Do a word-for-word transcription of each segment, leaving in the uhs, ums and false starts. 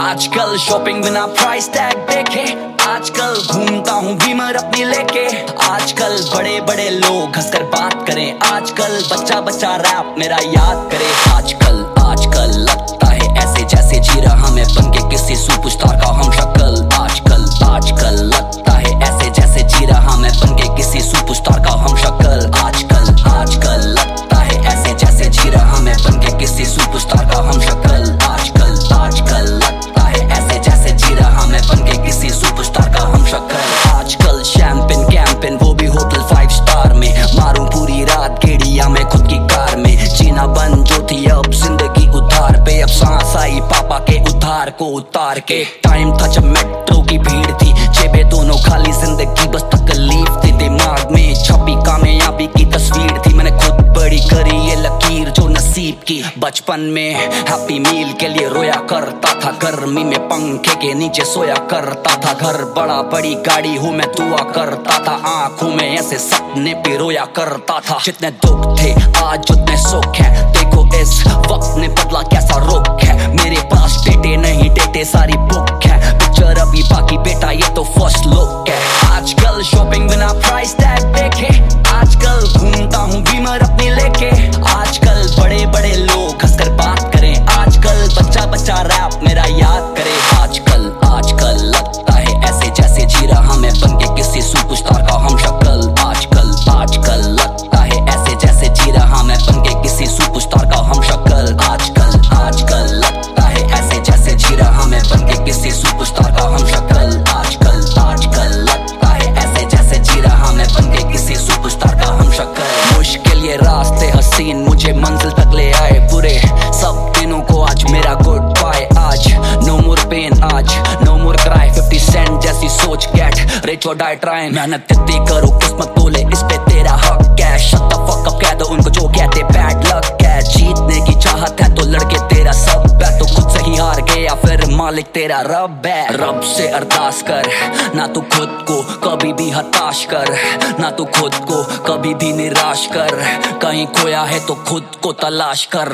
आजकल शॉपिंग बिना price tag देखे, आजकल घूमता हूँ बीमर अपनी लेके। आजकल बड़े बड़े लोग हंसकर बात करें, आजकल बच्चा बच्चा रैप मेरा याद करे। आजकल आजकल लगता है ऐसे जैसे जी रहा मैं बन के किसी सुपरस्टार का हम शक्ल। आजकल आजकल लगता है ऐसे जैसे जी रहा मैं बन के किसी सुपरस्टार का हम शक्ल। आजकल आजकल लगता है ऐसे जैसे जी रहा मैं बन के किसी सुपरस्टार का हम शक्ल। आजकल आजकल लगता है ऐसे जैसे जी रहा मैं बन के किसी सुपरस्टार का हम शक्ल। आजकल शैंपेन कैंपेन वो भी होटल फाइव स्टार में, मारूं पूरी रात गेड़िया मैं खुद की कार में। जीना बंद जो थी अब जिंदगी उधार पे, अब सांस आई पापा के उधार को उतार के। टाइम था जब मेट्रो की भीड़ थी, जेबें दोनों खाली, जिंदगी बस तकलीफ थी। दिमाग में छपी कामयाबी की तस्वीर थी, मैंने खुद बड़ी करी ये लकीर जो नसीब की। बचपन में हैप्पी मील के लिए रोया करता था, गर्मी में पंखे के नीचे सोया करता था। घर बड़ा बड़ी गाड़ी हूँ मैं दुआ करता था, आंखों में ऐसे सपने पे रोया करता था। जितने दुख थे आज उतने सुख है, देखो इस वक्त ने बदला कैसा रुख है। मेरे पास डेटे नहीं डेटे सारी बुक है, पिक्चर अभी बाकी बेटा ये तो फर्स्ट लुक है। आजकल शॉपिंग बिना प्राइस टैग देखे, आजकल घूमता हूँ बीमर अपनी लेके। आजकल बड़े बड़े लोग हंसकर बात करें, आजकल बच्चा बच्चा रैप मेरा याद करे। आजकल आजकल लगता है ऐसे जैसे जी रहा मैं बन के किसी सुपरस्टार का हम शक्ल। आजकल आजकल लगता है ऐसे जैसे जी रहा मैं बन के किसी सुपरस्टार का हम शक्ल। आजकल आजकल लगता है ऐसे जैसे जी रहा मैं बन के किसी सुपरस्टार का हम शक्ल। आजकल आजकल लगता है ऐसे जैसे जी रहा मैं बन के किसी सुपरस्टार का हम शक्ल। मुश्किल ये रास्ते हसीन मुझे मंजिल तक ले आए, पूरे सब दिनों को आज मेरा गुड बाय। आज नो मोर पेन, आज no more cry, fifty cent जैसी सोच गेट रिच और डाई ट्राइंग। मेहनत इतनी करो किस्मत बोले इस पे तेरा हक है, शट द फक अप कह दो उनको जो कहते बैड लक है। जीतने की चाहत है तो लड़के तेरा सब है, तो खुद से ही हार गया फिर मालिक तेरा रब है। रब से अरदास कर ना तू खुद को कभी भी हताश कर, ना तू खुद को कभी भी निराश कर। कहीं खोया है तो खुद को तलाश कर,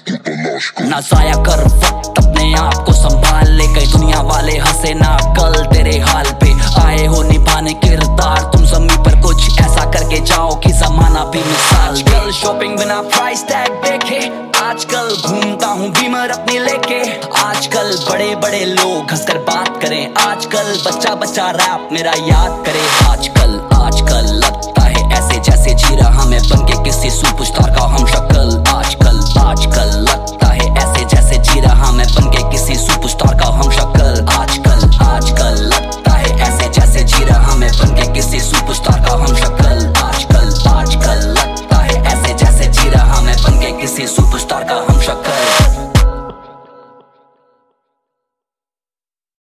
ना जाया कर वक्त अपने आप को संभाल ले। कहीं दुनिया वाले हंसे ना कल तेरे हाल पे, आए हो निभाने किरदार तुम जमी पर कुछ ऐसा करके जाओ कि जमाना भी मिसाल। आजकल शॉपिंग बिना प्राइस टैग देखे, आजकल घूमता हूँ बीमर अपनी लेके। आजकल बड़े बड़े लोग हंसकर बात करें, आजकल बच्चा बच्चा रैप मेरा याद करे। आजकल आजकल लगता है ऐसे जैसे जी रहा मैं बन के किसी सुपरस्टार का हम शक्ल।